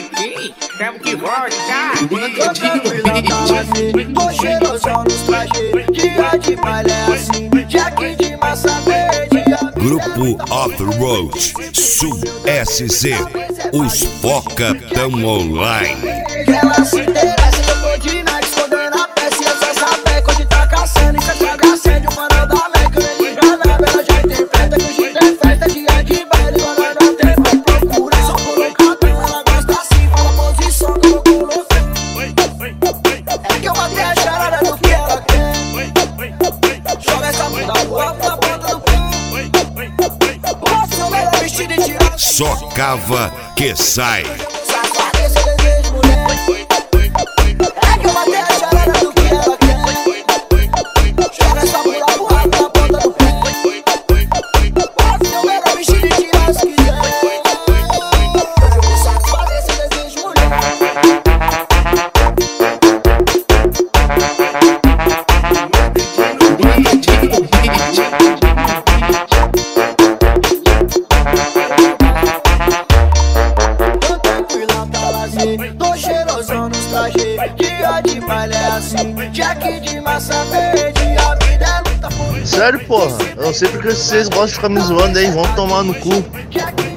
aqui, temos que voltar. Tô cheirosão nos trajes, dia de baile é assim, jack de massa verde. Grupo Off-Road Sul SZ, os Foca tão online. Ela se interessa, eu tô de Nike, escondendo a peça e essa sapeca onde tá caçando e cê caga acende o mano da Leca. Ele enganava, ela já interpreta que hoje tem festa, dia de baile, ela não tem mais procura. Só colocadão, ela gosta assim, fala posição, colocou no fim. É que eu matei a charada do que ela quer. Joga essa bunda voa pra ponta do pé. Nossa, ela vestida de tirar. Só cava que sai. Tô cheirosão nos trajes, dia de baile é assim, jack de massa verde, a vida é luta por... Sério, porra, eu não sei porque vocês gostam de ficar me zoando aí, vão tomar no cu. Jack